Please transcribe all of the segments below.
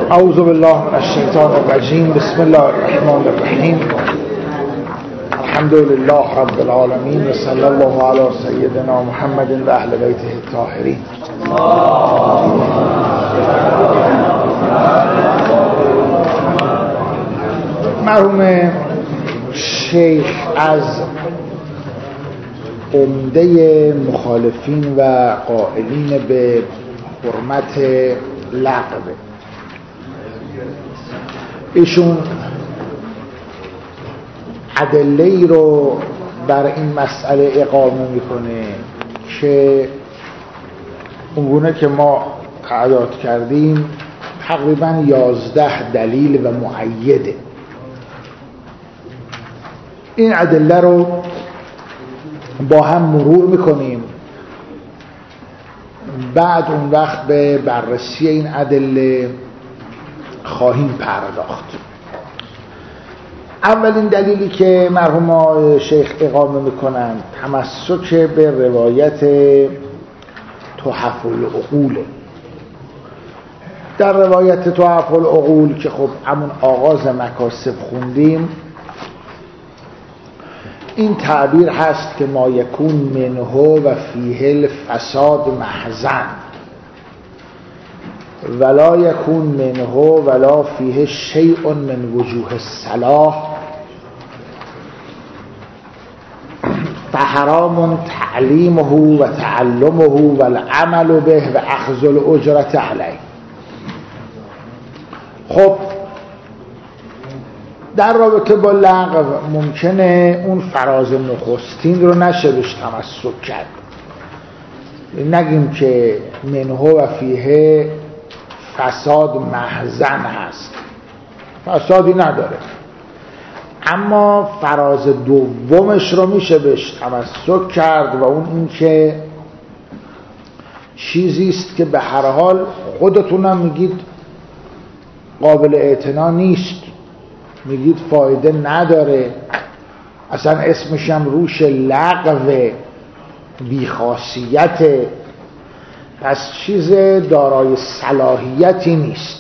اعوذ بالله من الشیطان الرجیم. بسم الله الرحمن الرحیم. الحمد لله رب العالمین و صلی الله علی سیدنا محمد و اهل بیته الطاهرین. مرحوم شیخ از عمده مخالفین و قائلین به حرمت لغو، ایشون ادله‌ای رو بر این مسئله اقامه میکنه که اونگونه که ما اعداد کردیم تقریبا 11 دلیل و مؤیده. این ادله رو با هم مرور میکنیم، بعد اون وقت به بررسی این ادله خواهیم پرداخت. اولین دلیلی که مرحوم شیخ اقامه میکنن تمسک به روایت تحف العقول. در روایت تحف العقول که خب همون آغاز مکاسب خوندیم، این تعبیر هست که ما یکون منه و فیه الفساد محزن ولا یکون منه ولا فیه شیء من وجوه الصلاح فحرام تعلیمه و تعلمه و العمل به و اخذ الاجرة علیه. خب در رابطه با لغو ممکنه اون فراز نخستین رو نشه بهش تمسک کرد، نگیم که منه و فیه فساد محزن هست، فسادی نداره، اما فراز دومش رو میشه بهش تمسک کرد و اون این که چیزیست که به هر حال خودتونم میگید قابل اعتنا نیست، میگید فایده نداره، اصلا اسمش هم روش لغو، بیخاصیته، پس چیز دارای صلاحیتی نیست.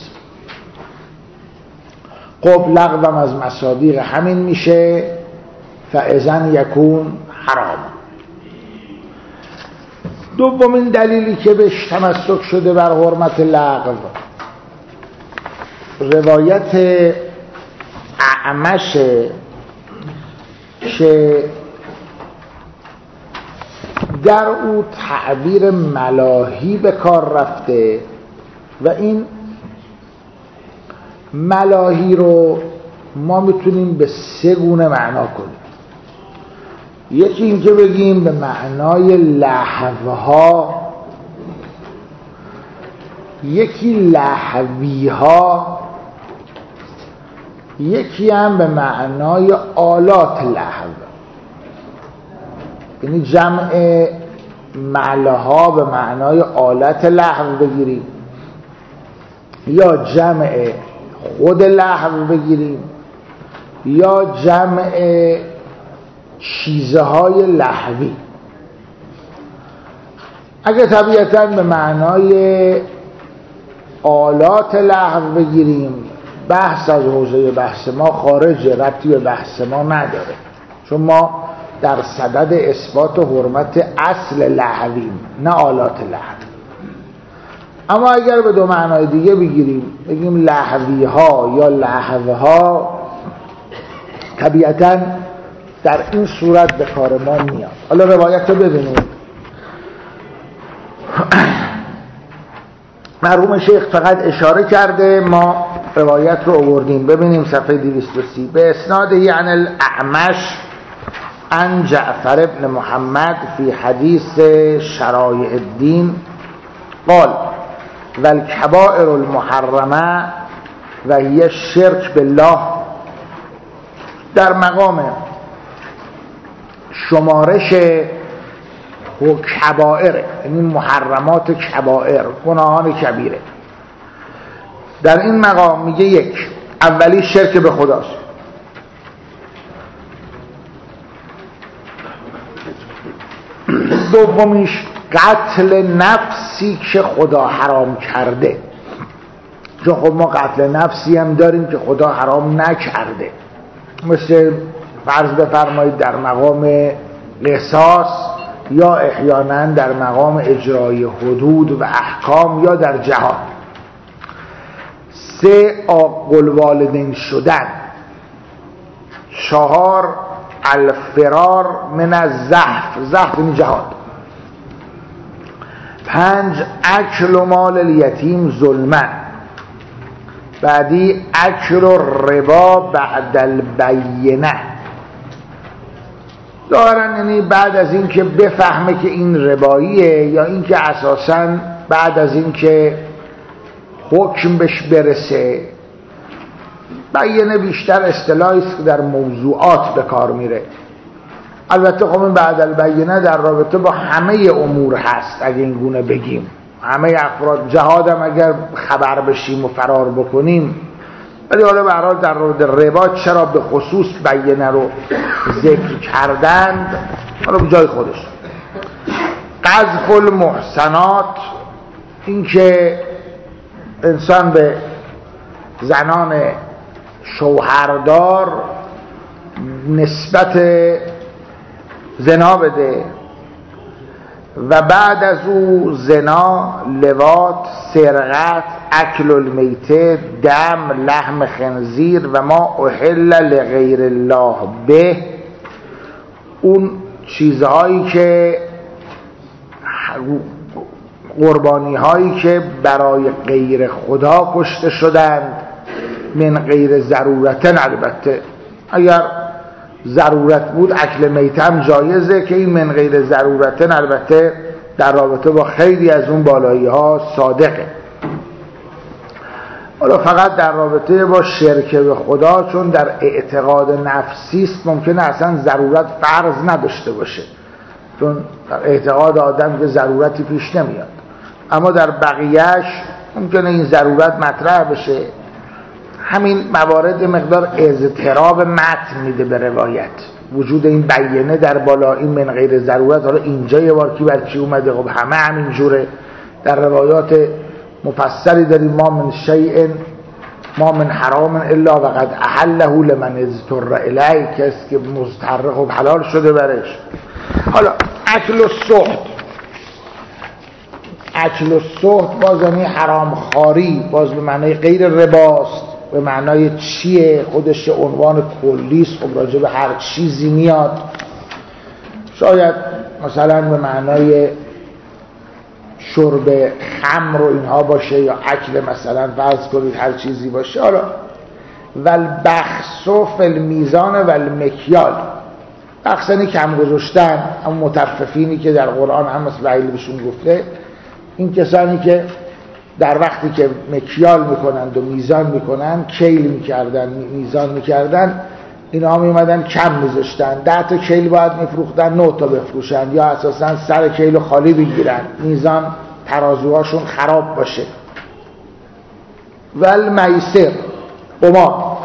خب لغوم از مصادیق همین میشه، فاذا یکون حرام. دومین دلیلی که بهش تمسک شده بر حرمت لغو روایت اعمش که در او تعبیر ملاهی به کار رفته و این ملاهی رو ما میتونیم به 3 گونه معنا کنیم. یکی این که بگیم به معنای لهوها، یکی لهویها، یکی هم به معنای آلات لهو، یعنی جمع معلها به معنای آلت لهو بگیریم یا جمع خود لهو بگیریم یا جمع چیزهای لهوی. اگه طبیعتاً به معنای آلات لهو بگیریم بحث از حوزه بحث ما خارج، ربطی به بحث ما نداره، چون ما در صدد اثبات حرمت اصل لهویم نه آلات لهو. اما اگر به 2 معنای دیگه بگیریم، بگیم لهوی ها یا لهوها، طبیعتاً در این صورت به کار ما میاد. حالا روایت رو ببینید. مرحوم شیخ فقط اشاره کرده، ما روایت رو آوردیم. ببینیم صفحه 230. به اسناد یعنی الاعمش عن جعفر ابن محمد فی حدیث شرایع الدین قال والکبائر المحرمه و هی شرک بالله. در مقام شمارش و کبائر، یعنی محرمات کبائر، گناهان کبیره، در این مقام میگه 1 اولی شرک به خداست، دومیش قتل نفسی که خدا حرام کرده. چون خب ما قتل نفسی هم داریم که خدا حرام نکرده، مثل فرض بفرمایید در مقام قصاص یا احیانا در مقام اجرای حدود و احکام یا در جهاد. 3 عاق الوالدین شدن. 4 الفرار من الزحف، زحف یعنی جهاد. 5 اکل مال الیتیم ظلما. بعدی اکل الربا بعد البینه، ظاهرا یعنی بعد از این که بفهمه که این رباییه، یا این که اساساً بعد از این که حکم بهش برسه. بینه بیشتر اصطلاحی است که در موضوعات به کار میره. البته خب این بعد البینه در رابطه با همه امور هست اگه این گونه بگیم. همه افراد جهادم اگر خبر بشیم و فرار بکنیم، ولی حالا به هر حال در مورد ربا چرا به خصوص بینه رو ذکر کردند حالا به جای خودش. قذف المحسنات، این که انسان به زنان شوهردار نسبت زنا بده و بعد از او زنا، لواط، سرقت، اکل المیته، دم، لحم خنزیر و ما احل لغیر الله به، اون چیزهایی که قربانی هایی که برای غیر خدا کشته شدند، من غیر ضرورتن. البته اگر ضرورت بود اکل میته هم جایزه، که این من غیر ضرورتن البته در رابطه با خیلی از اون بالایی ها صادقه. حالا فقط در رابطه با شرک به خدا، چون در اعتقاد نفسی است ممکنه اصلا ضرورت فرض نداشته باشه، چون در اعتقاد آدم که ضرورتی پیش نمیاد، اما در بقیهش ممکنه این ضرورت مطرح بشه. همین موارد مقدار اضطراب متن میده به روایت، وجود این بینه در بالا، این من غیر ضرورت. حالا اینجا یه بار کی بر چی اومده؟ خب همه همین جوره. در روایات مفصلی داریم ما من شیء ما من حرام الا وقد احله لمن اضطر الیه، کسی که مضطر خب حلال شده برش. حالا اکل السحت، اکل السحت باز یعنی حرام خواری، باز به معنای غیر رباست. به معنای چیه؟ خودش عنوان کلیست، خب راجع به هر چیزی میاد. شاید مثلا به معنای شرب خمر و اینها باشه، یا اکل مثلا فرض کنید هر چیزی باشه. حالا والبخس فی المیزان والمکیال، بخسنی کم گذاشتن، اما متففینی که در قرآن هم مثل وحیل بهشون گفته، این کسانی که در وقتی که مکیال میکنند و میزان میکنند، کیل میکردن، میزان میکردن، اینا میومدن کم میذاشتن. 10 تا کیل باید میفروختن 9 تا بفروشن، یا اساسا سر کیل خالی بگیرن، میزان ترازوهاشون خراب باشه. والمیسر، قمار.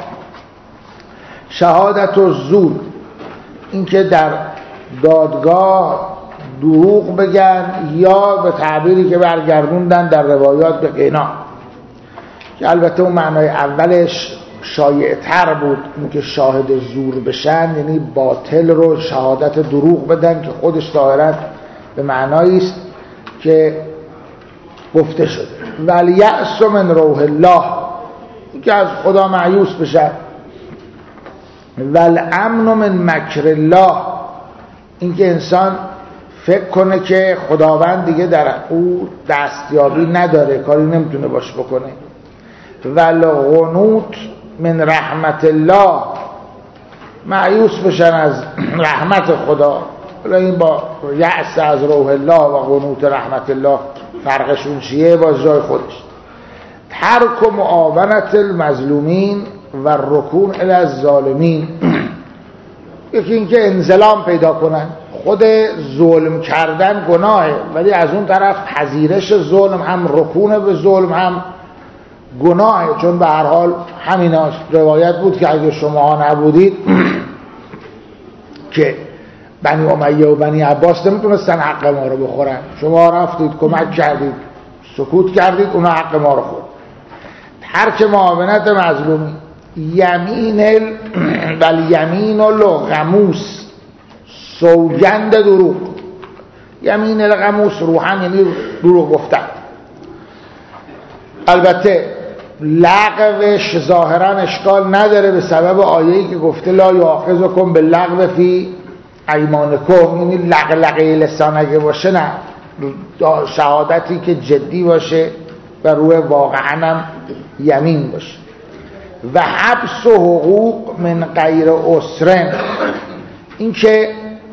شهادت الزور، این که در دادگاه دروغ بگن، یا به تعبیری که برگردوندن در روایات به قنا، که البته اون معنای اولش شایع تر بود، این که شاهد زور بشن، یعنی باطل رو شهادت دروغ بدن، که خودش ظاهرا به معنایی است که گفته شده. والیأس من روح الله، این که از خدا مایوس بشن. والامن من مکر الله، این که انسان فکر کنه که خداوند دیگه در او دستیابی نداره، کاری نمیتونه باش بکنه. والقنوط من رحمت الله، مایوس بشن از رحمت خدا. حالا این با یأس از روح الله و قنوط رحمت الله فرقشون چیه؟ باز جای خودش. ترک معاونت المظلومین و رکون الی الظالمین، یکی این که انزلام پیدا کنن. خود ظلم کردن گناهه، ولی از اون طرف پذیرش ظلم هم رکون به ظلم هم گناهه، چون به هر حال همینا روایت بود که اگه شما نبودید که بنی امیه و بنی عباس نمیتونستن حق ما رو بخورن، شما رفتید کمک کردید، سکوت کردید، اونا حق ما رو خورد. ترک معاونت مظلومی. یمین الغموس، سوگند دروغ. یمین الغموس روحن یعنی دروغ گفتن. البته لغوش ظاهرا اشکال نداره به سبب آیه‌ای که گفته لا یؤاخذکم باللغو فی ایمانکم، یعنی لغلقه لسان اگه باشه نه، شهادتی که جدی باشه و روی واقعا هم یمین باشه. و حبس و حقوق من غیر عسرن، این که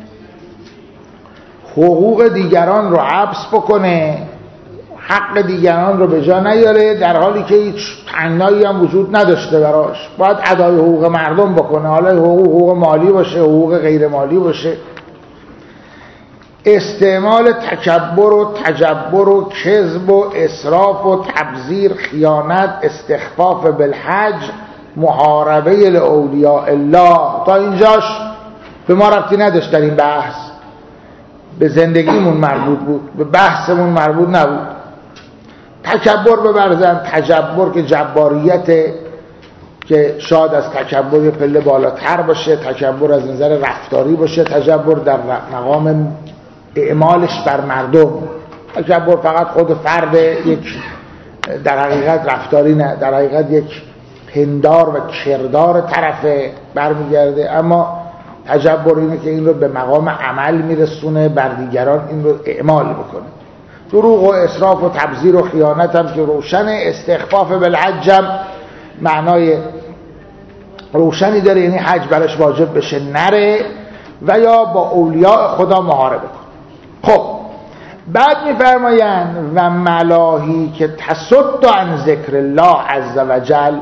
حقوق دیگران رو حبس بکنه، حق دیگران رو به جا نیاره، در حالی که هیچ تنگنایی هم وجود نداشته براش. باید ادای حقوق مردم بکنه، حالا حقوق مالی باشه، حقوق غیر مالی باشه. استعمال تکبر و تجبر و کذب و اسراف و تبذیر، خیانت، استخفاف بالحج، محاربه لاولیاء الله. تا اینجاش به ما ربطی نداشت در این بحث، به زندگیمون مربوط بود، به بحثمون مربوط نبود. تکبر ببرزن، تجبر که جباریت، که شاید از تکبر یه پله بالاتر باشه، تکبر از نظر رفتاری باشه، تجبر در مقام اعمالش بر مردم. تکبر فقط خود فرد، یک در حقیقت رفتاری نه، در حقیقت یک پندار و کردار طرف برمیگرده. اما تجبر اینه که این رو به مقام عمل میرسونه، بر دیگران این رو اعمال بکنه. دروغ و اسراف و تبذیر و خیانت هم که روشن. استخفاف بالحج هم معنای روشنی داره، یعنی حج برش واجب بشه نره و یا با اولیاء خدا محاربه کن. خب بعد میفرمایند و ملاهی که تصد عن ذکر الله عز وجل،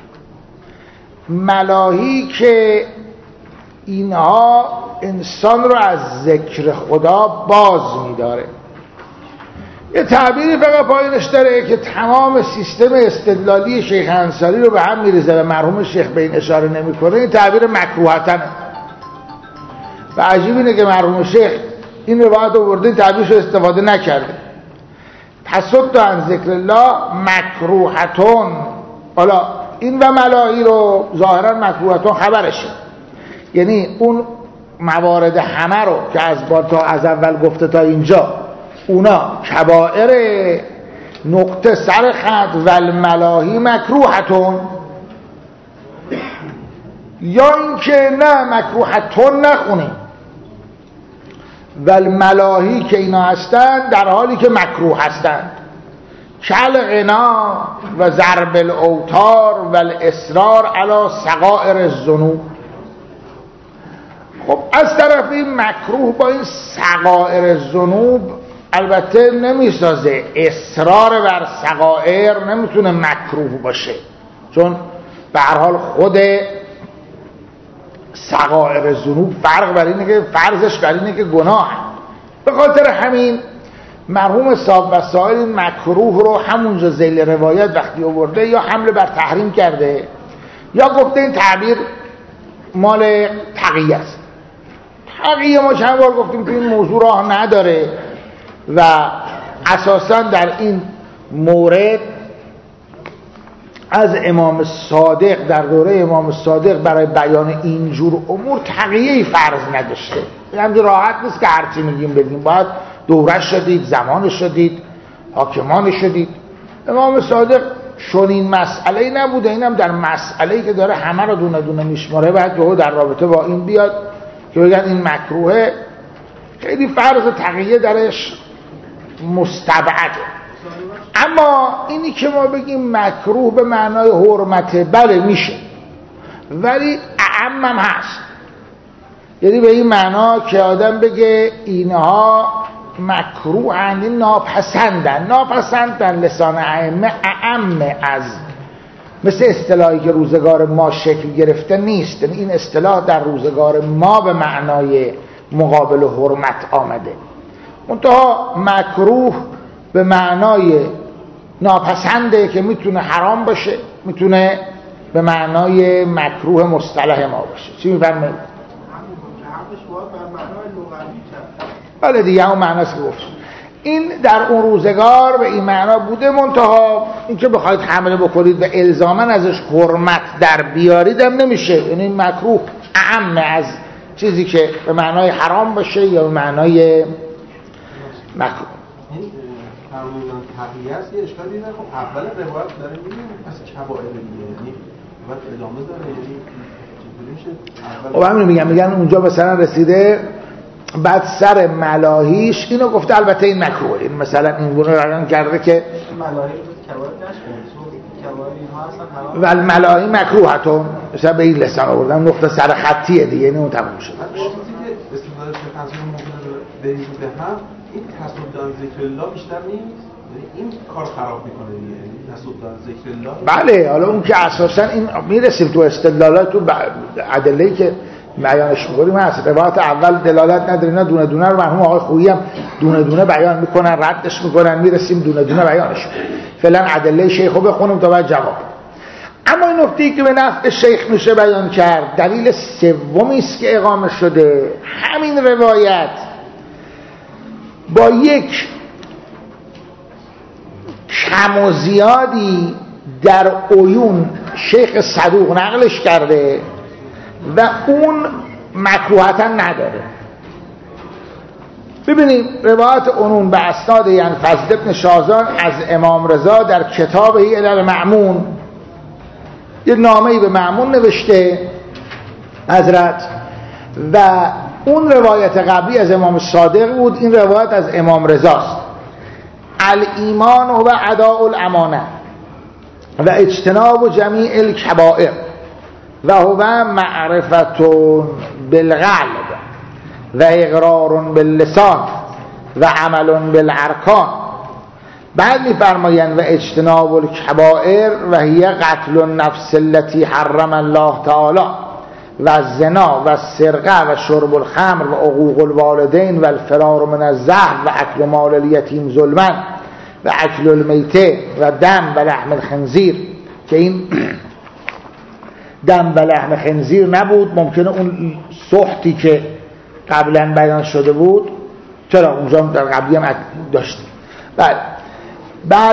ملاهی که اینها انسان رو از ذکر خدا باز میداره. یه تعبیری فقط پایینش داره که تمام سیستم استدلالی شیخ انصاری رو به هم میریزه و مرحوم شیخ به این اشاره نمیکنه. این تعبیر مکروهتنه و عجیب اینه که مرحوم شیخ این روایت آورده، این تعبیرش رو استفاده نکرده. تصد عن ذکر الله مکروهتون. حالا این و ملاهی رو ظاهرا مکروهتون خبرشه، یعنی اون موارد همه رو که از اول گفته تا اینجا، اونا کبائر نقطه سر خط و الملاهی مکروهتون، یا اینکه نه مکروهتون نخونیم و الملاهی که اینا هستند در حالی که مکروه هستند، کل غنا و ضرب الاوتار و الاصرار علی صغائر الذنوب. خب از طرفی مکروه با این صغائر الذنوب البته نمیسازه، اصرار بر صغائر نمیتونه مکروه باشه، چون به هر حال خود صغائر الذنوب فرق بر اینه که فرضش بر اینه که گناه. به خاطر همین مرحوم صاحب وسائل این مکروه رو همونجا ذیل روایت وقتی آورده یا حمله بر تحریم کرده یا گفته این تعبیر مال تقیه است. تقیه ما چند بار گفتیم که این موضوع راه نداره و اساساً در این مورد از امام صادق در دوره امام صادق برای بیان اینجور امور تقیه‌ای فرض نداشته. همین راحت نیست که هرچی میگیم بگیم، باید دورش شدید، زمانش شدید، حاکمانش شدید. امام صادق چون این مسئله نبوده، اینم در مسئله‌ای که داره همه رو دونه دونه میشماره، بعد که در رابطه با این بیاد که بگن این مکروهه، خیلی فرض تقیه درش مستبعده. اما اینی که ما بگیم مکروه به معنای حرمت، بله میشه، ولی اعم هم هست، یعنی به این معنا که آدم بگه اینها مکروهند، این ناپسندن لسان ائمه اعم از مثل اصطلاحی که روزگار ما شکل گرفته نیست. این اصطلاح در روزگار ما به معنای مقابل حرمت آمده، منتها مکروه به معنای ناپسنده که میتونه حرام باشه، میتونه به معنای مکروه مصطلح ما باشه. چی میفرمایید؟ بله دیگه همون معناست که گفتم. این در اون روزگار به این معنا بوده، منتها اینکه بخواید حمله بکنید و الزاما ازش حرمت در بیارید هم نمیشه. یعنی مکروه اعم از چیزی که به معنای حرام باشه یا به معنای مکروه. این فرمودن تقییه است یه اشکالی داره. خب اول روایت داره میگیم پس کبائر دیگه، یعنی بعد ادامه داره، یعنی چطوری میشه؟ خب همین میگن اونجا مثلا رسیده بعد سر ملاهیش اینو گفته، البته این مکروه، این مثلا این گونه رایان کرده که ملاهی کبائر نشه، کبائر اینها اصلا حرام، و ملاهی مکروهتون مثلا به این لسان آوردن، نقطه سر خطیه دیگه، یعنی اون تموم شده. استفاده شده تصمیم ممکنه بریزه به هم، این تصدیدن ذکر الله بیشتر نیست، این کار خراب میکنه دیگه، این تصدیدن ذکر الله. بله، حالا اون که اساسا این میرسیم تو استدلالات، تو ادله‌ای که بیانش می‌کنیم هست. روایت اول دلالت نداره، اینا دونه دونه رو مرحوم آقای خویی هم دونه دونه بیان میکنن، ردش میکنن، میرسیم دونه دونه بیانش. فعلا ادله شیخ رو بخونیم تا بعد جواب. اما این نکته‌ای که به نفع شیخ میشه بیان کرد، دلیل سومی است که اقامه شده، همین روایت با یک کم و زیادی در عیون شیخ صدوق نقلش کرده و اون مکروهتا نداره. ببینیم روایت اونون به اسناد یعنی فضل ابن شازان از امام رضا در کتابه الی مأمون، یه نامه‌ای به مأمون نوشته حضرت، و اون روایت قبلی از امام صادق بود، این روایت از امام رضاست. الایمان و اداء الامانه و اجتناب جمیع الکبائر و هو معرفت بالقلب و اقرار باللسان و عمل بالارکان. بعد می‌فرمایند و اجتناب الکبائر و هی قتل النفس التي حرم الله تعالی و الزنا و السرقه و شرب الخمر و عقوق الوالدین و الفرار من الزهر و اکل مال الیتیم ظلما و اکل المیته و دم و لحم الخنزیر، که این دم و لحم خنزیر نبود، ممکنه اون سحتی که قبلا بیان شده بود، چرا اونجا در قبلی هم داشتیم. بعد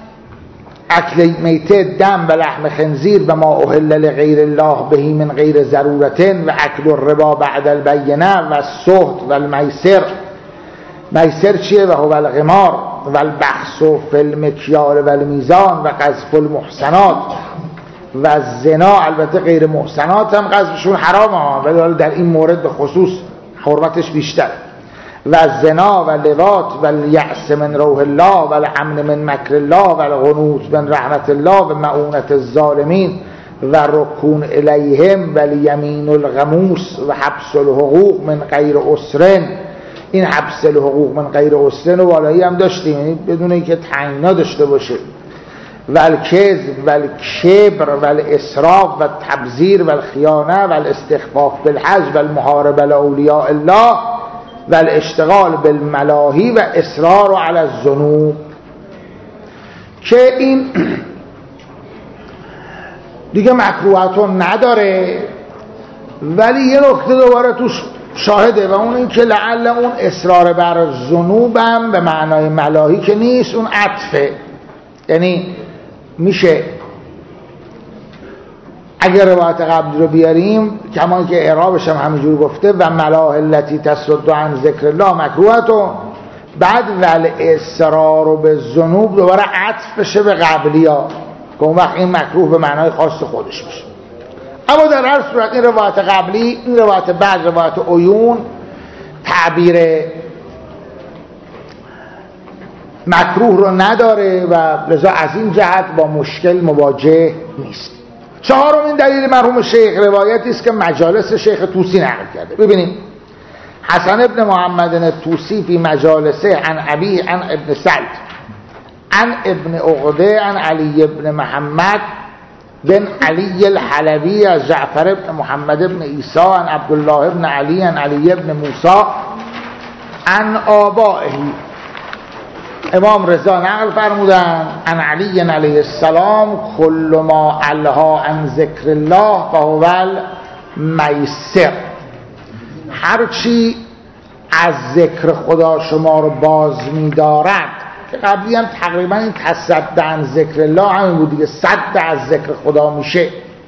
اکل میته، دم و لحم خنزیر و ما اهل لغیر الله بهی من غیر ضرورت و اکل الربا بعد البینه و السحت و المیسر. میسر چیه؟ و هو القمار و البخس فی المکیال و المیزان و قذف المحسنات و الزنا. البته غیر محسنات هم قذفشون حرامه، ولی در این مورد به خصوص حرمتش بیشتر. و الزنا و لواط و الیأس من روح الله و الامن من مکر الله و القنوط من رحمت الله و معونت الظالمین و رکون الیهم و الیمین الغموس و حبس الحقوق من غیر اسرن. این حبس الحقوق من غیر اسرن و والایی هم داشتیم، یعنی بدون اینکه تعیینا داشته باشه. و الکذب و الکبر و الاسراف و التبذیر و الخیانه و الاستخفاف بالحج و المحاربه لاولیاء الله و الاشتغال بالملاهی و اصرار علی الذنوب، که این دیگه مکروهاتون نداره. ولی یه نکته دوباره توش شاهده و اون این که لعل اون اصرار بر ذنوب هم به معنای ملاهی که نیست، اون عطفه. یعنی میشه اگر روایت قبلی رو بیاریم کما که اعرابش هم همینجور گفته و ملاه التی تصد عن ذکر الله مکروهتون، بعد ول اصرار به ذنوب دوباره عطف بشه به قبلی ها که اون وقت این مکروه به معنای خاص خودش میشه. اما در هر صورت این روایت قبلی، این روایت بعد، روایت عیون، تعبیر مکروه رو نداره و لذا از این جهت با مشکل مواجه نیست. چهارمین دلیل مرحوم شیخ روایتی است که مجالس شیخ طوسی نقل کرده. ببینیم حسن ابن محمد طوسی فی مجالسه عن ابی عن ابن سعد عن ابن عقده عن علی ابن محمد بن علی الحلبی از جعفر ابن محمد ابن عیسی عن عبدالله ابن علی عن علی ابن موسی عن آبائه. امام رضا نقل فرمودن عن علی علیه السلام کل ما الها عن ذکر الله فهو المیسر. هرچی از ذکر خدا شما رو باز می‌دارد، که قبلی هم تقریبا این تصد عن ذکر الله همین بود دیگه، صد از ذکر خدا میشه.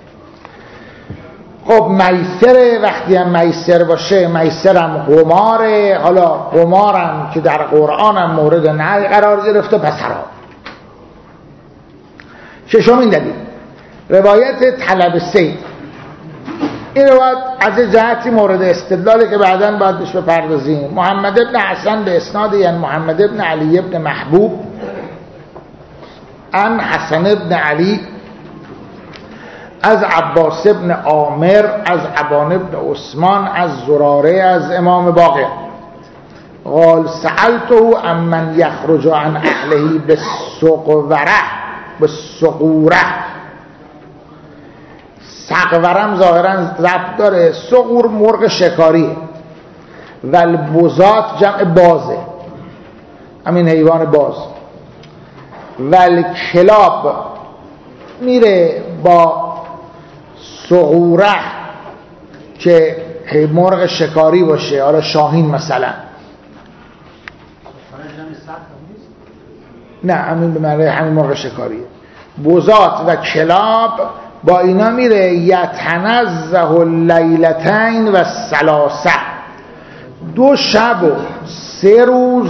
خب میسره، وقتی هم میسر باشه، میسرم قماره. حالا قمارم که در قرآن هم مورد نهی قرار گرفته، پس حرام. ششمین دلیل روایت طلب صید. این روایت از جهتی مورد استدلاله که بعداً باید بهش بپردازیم. محمد ابن حسن به اسناد یعنی محمد ابن علی ابن محبوب عن حسن ابن علی از عباس ابن عامر از ابان ابن عثمان از زراره از امام باقر قال سألته عمن یخرج عن اهله بالسقوره. سقورم ظاهرا ضبط داره، سقور مرغ شکاریه، والبزات جمع بازه، همین حیوان باز. والکلاب میره با سقوره که مرغ شکاری باشه، حالا شاهین مثلا. نه همین به معنی همین مرغ شکاریه. بزات و کلاب با اینا میره یتنزه اللیلتین و ثلاثه، 2 شب و 3 روز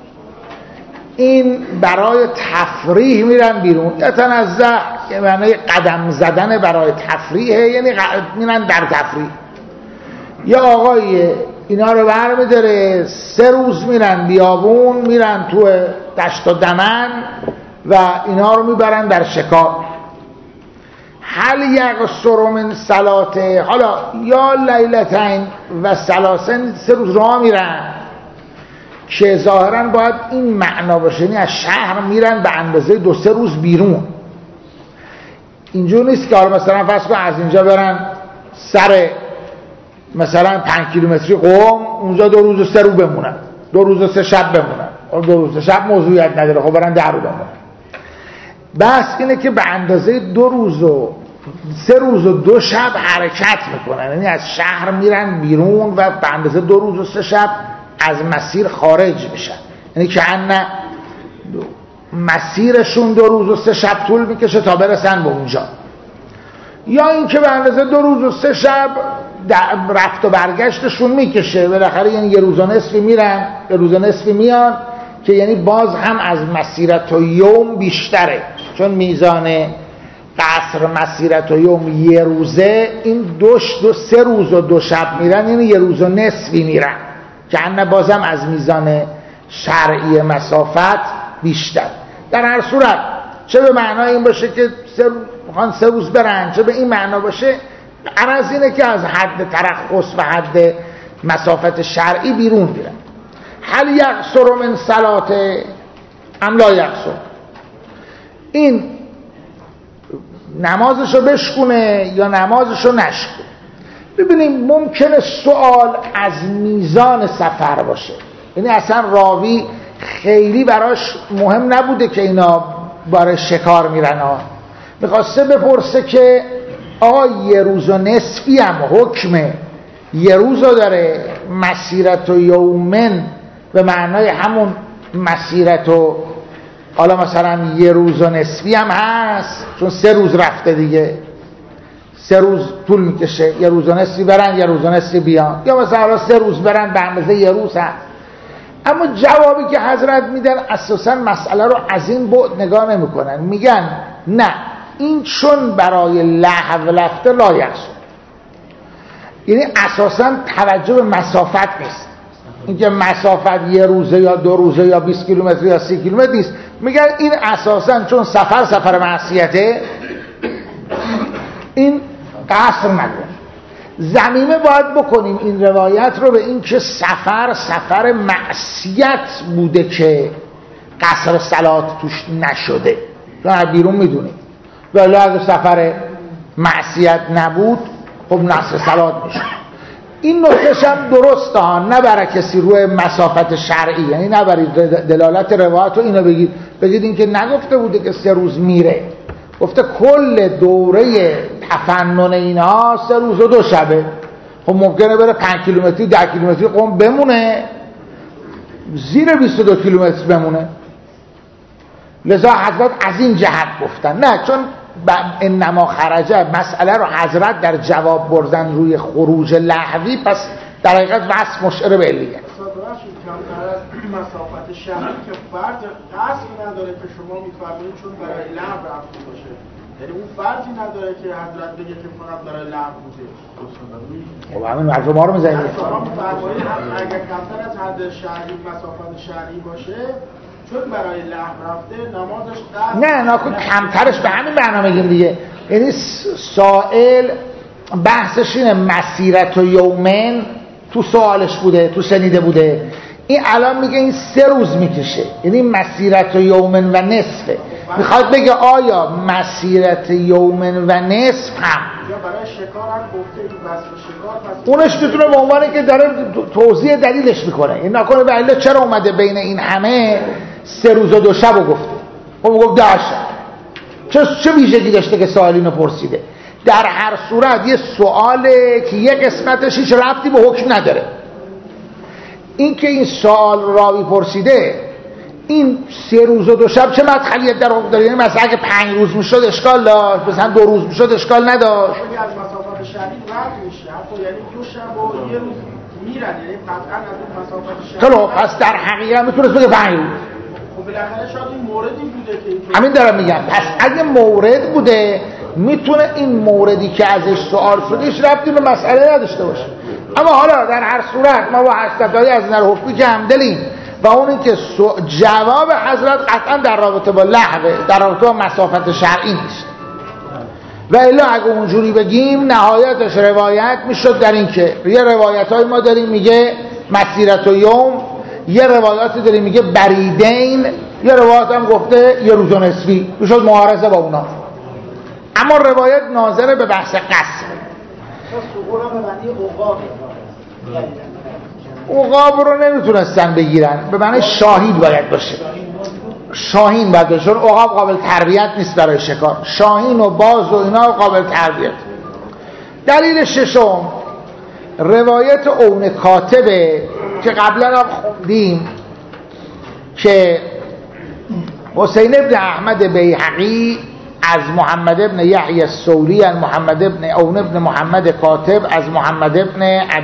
این برای تفریح میرن بیرون. یتنزه که معنی قدم زدن برای تفریحه، یعنی میرن در تفریح. یا آقای اینا رو برمی‌داره 3 روز میرن بیابون، میرن تو دشت و دمن و اینا رو میبرن در شکار. هل یقصر من صلاته، حالا یا لیلتین و ثلاثه، 3 روز راه میرن که ظاهرا باید این معنا باشه، یعنی از شهر میرن به اندازه 2-3 روز بیرون. اینجور نیست که حالا مثلا فرض کن از اینجا برن سر مثلا 5 کیلومتری قم، اونجا 2 روز و 3 روز بمونن، 2 روز و 3 شب بمونن. 2 روز و 3 شب موضوعیت نداره، خب برن 10 روز بمونن. بس اینه که به اندازه 2 روز و 3 روز و 2 شب حرکت میکنن، یعنی از شهر میرن بیرون و به اندازه 2 روز و 3 شب از مسیر خارج میشن. یعنی که ان مسیرشون 2 روز و 3 شب طول میکشه تا برسن به اونجا. یا اینکه به اندازه 2 روز و 3 شب رفت و برگشتشون میکشه، بالاخره یعنی 1 روز و نصفی میرن 1 روز و نصفی میان، که یعنی باز هم از مسیرت و یوم بیشتره، چون میزان قصر مسیرت و یوم 1 روزه، این 3 روز و 2 شب میرن، یعنی 1 روز و نصفی میرن، که انه بازم از میزان شرعی مسافت بیشتر. در هر صورت چه به معنای این باشه که 3 روز برن، چه به این معنا باشه، عرض اینه که از حد ترخص و حد مسافت شرعی بیرون میرن. هل یقصر من صلاته ام لا یقصر، این نمازشو بشکونه یا نمازشو نشکونه. ببینیم ممکنه سوال از میزان سفر باشه، یعنی اصلا راوی خیلی براش مهم نبوده که اینا برای شکار میرن ها، میخواسته بپرسه که آقا 1 روز و نصفی هم حکمه 1 روزو داره، مسیرت و یومن به معنای همون مسیرت و حالا مثلا 1 روز و نصفی هم هست، چون 3 روز رفته دیگه، 3 روز طول میکشه، 1 روز و نصفی برن 1 روز و نصفی بیان، یا مثلا 3 روز برن به اندازه 1 روز هست. اما جوابی که حضرت میدن اساسا مسئله رو از این بعد نگاه نمیکنن، میگن نه، این چون برای لهو رفته لا یقصر، یعنی اساسا توجه به مسافت نیست، اینکه مسافت 1 روزه یا 2 روزه یا 20 کیلومتر یا 30 کیلومتر نیست، میگن این اساسا چون سفر معصیته، این قصر نکن. ضمیمه باید بکنیم این روایت رو به این که سفر معصیت بوده که قصر صلات توش نشده، چون از بیرون میدونیم، ولی اگه سفر معصیت نبود خب نصر صلات میشه. این نکتهش هم درسته ها، نه برای کسی روی مسافت شرعی، یعنی نه برای دلالت روایت رو اینو بگید این که نگفته بوده که 3 روز میره، گفته کل دوره تفنن اینها 3 روز و 2 شبه. خب ممکنه بره 5 کیلومتری 10 کیلومتری قم بمونه، زیر 22 کیلومتر بمونه. لذا حضرت از این جهت گفتن نه، چون انما خرجه مسئله رو حضرت در جواب بردن روی خروج لحظی، پس در حقیقت وصف مشعر به علیه. کمتر از مسافت شهری که فرد قصد نداره که شما میفرمایید چون برای لغو رفته باشه، یعنی اون فرضی نداره که حضرت بگه که فقط برای لغو بوده. خب همین حرف ما رو میزنید. شما میفرمایید اگر کمتر از حد شهری مسافت شهری باشه چون برای لغو رفته نمازش قصد نه ناکن کمترش به همین معنا میگیم دیگه. یعنی سائل بحثش اینه مسیرت و یومن تو سوالش بوده، تو شنیده بوده. این الان میگه این 3 روز میکشه، یعنی مسیرت یومن و نصفه. میخواد بگه آیا مسیرت یومن و نصف هم یا برای شکار هم گفته این وصف شکار پس اونش میتونه به عنوانی که داره توضیح دلیلش میکنه. این نکنه به علت چرا اومده بین این همه 3 روز و 2 شب رو گفته. اون گفت 10 شب. چه ویژگی داشته که سوالینو پرسیده؟ در هر صورت یه سواله که یه قسمتش هیچ ربطی به حکم نداره. این که این سوال راوی پرسیده این 3 روز و 2 شب چه مدخلیت در حکم داره؟ یعنی مثلا اگه 5 روز میشد اشکال داشت، مثلا 2 روز میشد اشکال نداشت. اگه از مسافت شهری رد میشه حتی یعنی 2 شب و 1 روز میرن، یعنی قطعا از اون مسافت شهری خب پس در حقیقت میتونست بگه 5 روز. خب بالاخره شاید این موردی بوده که اینطور همین دارم میگم. پس اگه مورد بوده میتونه این موردی که ازش سوال شده هیچ ربطی به مسئله نداشته باشه. اما حالا در هر صورت ما با حضرت‌های از نظر حکمی که همدلیم و اون این که جواب حضرت قطعا در رابطه با لحظه، در رابطه با مسافت شرعی نیست. و الا اگه اونجوری بگیم نهایتش روایت میشد در این که یه روایت‌های ما داریم میگه مسیرت و یوم، یه روایاتی داریم میگه بریدین، یه روایت هم گفته یه روز و نصفی، میشد معارضه با اونا. اما روایت ناظر به بحث قصر. عقاب رو نمیتونستن بگیرن، به معنی شاهین باید باشه. شاهین باید باشه، چون عقاب قابل تربیت نیست برای شکار. شاهین و باز و اینا قابل تربیت. دلیل ششم روایت اون کاتبه که قبلا هم خوندیم که حسین ابن احمد بیهقی از محمد ابن یحیی الثوری از محمد ابن اون ابن محمد کاتب از محمد ابن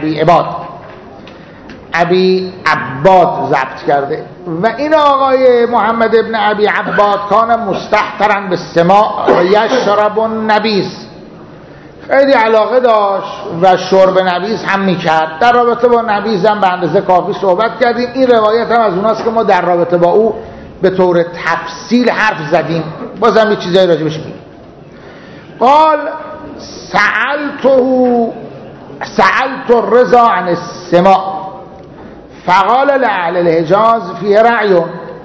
ابی عباد ضبط کرده و این آقای محمد ابن ابی عباد کان مستحترا به سماع و یشرب النبیذ، خیلی علاقه داشت و شرب نبیذ هم میکرد. در رابطه با نبیذ هم به اندازه کافی صحبت کردیم. این روایت هم از اوناست که ما در رابطه با او به طور تفصیل حرف زدیم، بازم یه چیزایی راجبش میگیم. قال سألت الرضا عن السماع فقال لأهل الحجاز فی رأی.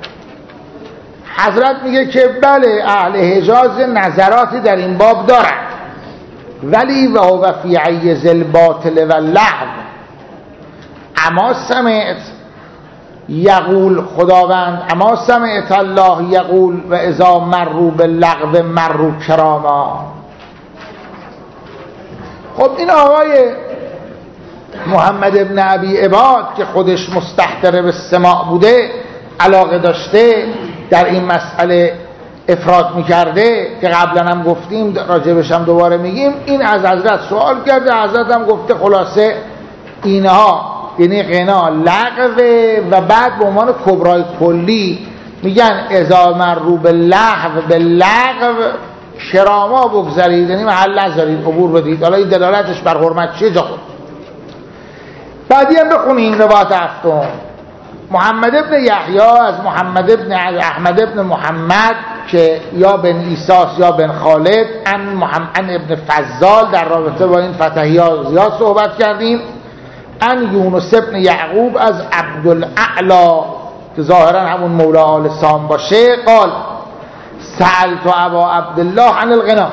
حضرت میگه که بله اهل حجاز نظراتی در این باب دارن، ولی و هو فی عیز الباطل و لغو. اما سمعت یقول خداوند، اما سمعت الله یقول و اذا مروا باللغو مروا کراما. خب این آقای محمد ابن ابی عباد که خودش مستحضر به سماع بوده، علاقه داشته، در این مسئله افراد میکرده که قبلا هم گفتیم، راجبش هم دوباره میگیم، این از حضرت سوال کرده، حضرت هم گفته خلاصه اینها یعنی غنا لغوه و بعد به عنوان کبرای کلی میگن اذا مروا باللغو کراما بگذارید، یعنی محل نذارید، عبور بدید. حالا این دلالتش بر حرمت چیه جا خود. بعدی هم بخونیم روایت هفتم. محمد ابن یحیی از محمد ابن احمد ابن محمد که یا بن ایساس یا بن خالد ان ابن فضال، در رابطه با این فتحی ها زیاد صحبت کردیم. ان یونس ابن یعقوب از عبدالعلا که ظاهرا همون مولا آل سام باشه، قال سألت ابا عبدالله عن الغنا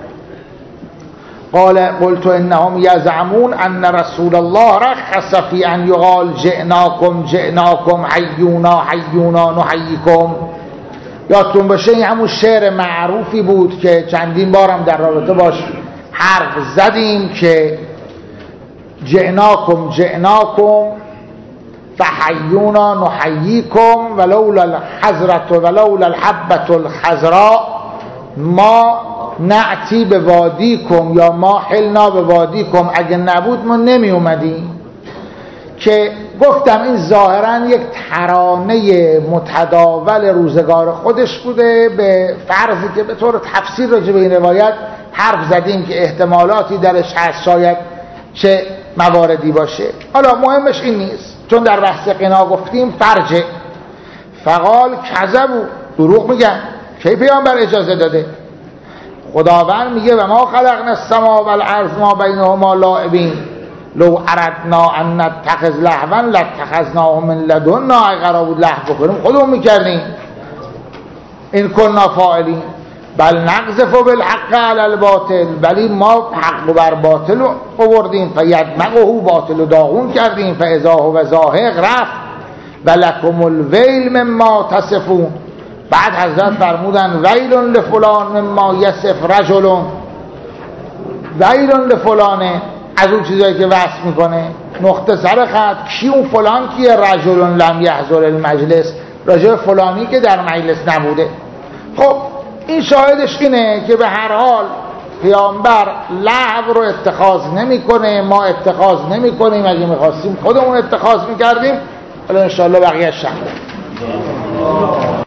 قال قلت انهم یزعمون ان رسول الله رخص فی ان یقال جئناکم حیونا نحییکم. یادتون باشه این همون شعر معروفی بود که چندین بارم در رابطه باش حرف زدیم که جئناکم فحیونا نحییکم ولولا الحضرة ولولا الحبة الخضراء ما نعتی به وادیکم یا ما حلنا به وادیکم، اگه نبود ما نمی اومدیم. که گفتم این ظاهرا یک ترانه متداول روزگار خودش بوده، به فرضی که به طور تفسیر راجع به این روایت حرف زدیم که احتمالاتی درش هست، شاید چه مواردی باشه. حالا مهمش این نیست، چون در بحث قنا گفتیم فرجه. فقال کذبوا، دروغ میگن. کی پیامبر اجازه داده؟ خداوند میگه و ما خلقنا السماء والارض ما بینهما لاعبین لو اردنا ان نتخذ لهوا لاتخذناه من لدنا، اگه قرار بود لهو بکنیم خودمون میکردیم. این کنا فاعلین بل نقذف بالحق علی الباطل، ولی ما حق بر باطل رو آوردیم، فیدمغه باطل رو داغون کردیم، فاذا هو زاهق رفت ولکم الویل مما تصفون. بعد حضرت فرمودن ویل لفلان مما یصف رجل، ویل لفلانه از اون چیزایی که وصف میکنه. نقطه سر خط کی اون فلان کیه؟ رجل لم یحضر المجلس، راجع فلانی که در مجلس نبوده. خب این شاهدش اینه که به هر حال پیامبر لهو رو اتخاذ نمیکنه، ما اتخاذ نمیکنیم، اگه میخواستیم خودمون اتخاذ میکردیم. حالا انشاءالله بقیه شهر